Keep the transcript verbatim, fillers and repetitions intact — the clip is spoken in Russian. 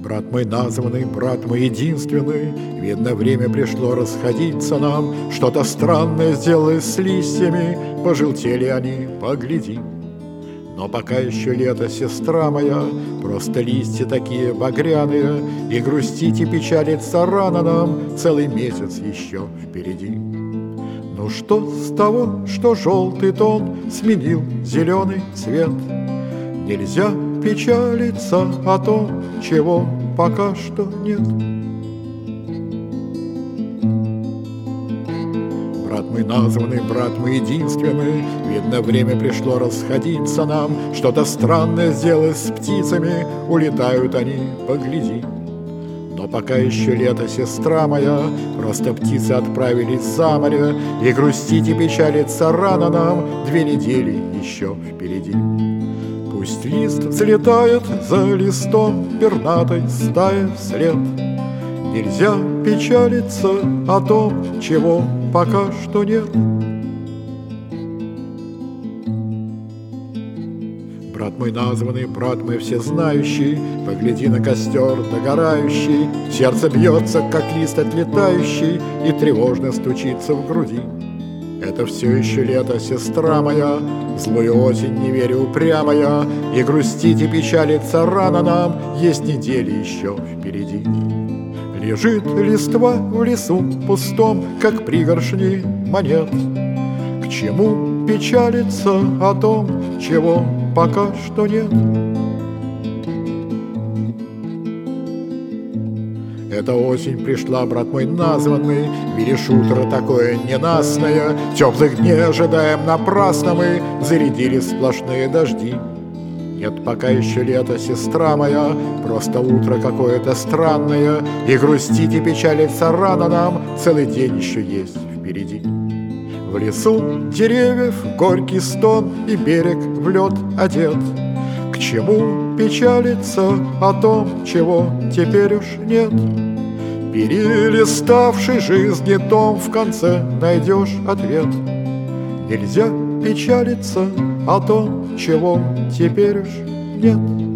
Брат мой названный, брат мой единственный, видно, время пришло расходиться нам. Что-то странное сделалось с листьями, пожелтели они, погляди. Но пока еще лето, сестра моя, просто листья такие багряные, и грустить и печалиться рано нам, целый месяц еще впереди. Ну что с того, что желтый тон сменил зеленый цвет? Нельзя печалиться о том, чего пока что нет. Брат мой названный, брат мой единственный, видно, время пришло расходиться нам. Что-то странное сделалось с птицами, улетают они, погляди. Но пока еще лето, сестра моя, просто птицы отправились за море, и грустить и печалиться рано нам, две недели еще впереди. Пусть лист взлетает за листом пернатой стая вслед. Нельзя печалиться о том, чего пока что нет. Брат мой названный, брат мой всезнающий, погляди на костер догорающий. Сердце бьется, как лист отлетающий, и тревожно стучится в груди. Это все еще лето, сестра моя, в злую осень не верю упрямая, и грустить и печалиться рано нам, есть недели еще впереди. Лежит листва в лесу пустом, как пригоршни монет. К чему печалиться о том, чего пока что нет? Эта осень пришла, брат мой названный, видишь, утро такое ненастное, теплых дней ожидаем напрасно мы, зарядили сплошные дожди. Нет пока еще лето, сестра моя, просто утро какое-то странное, и грустить и печалиться рано нам, целый день еще есть впереди. В лесу деревьев горький стон, и берег в лед одет. К чему печалиться о том, чего теперь уж нет? Перелиставший жизни том, в конце найдешь ответ. Нельзя печалиться о том, чего теперь уж нет.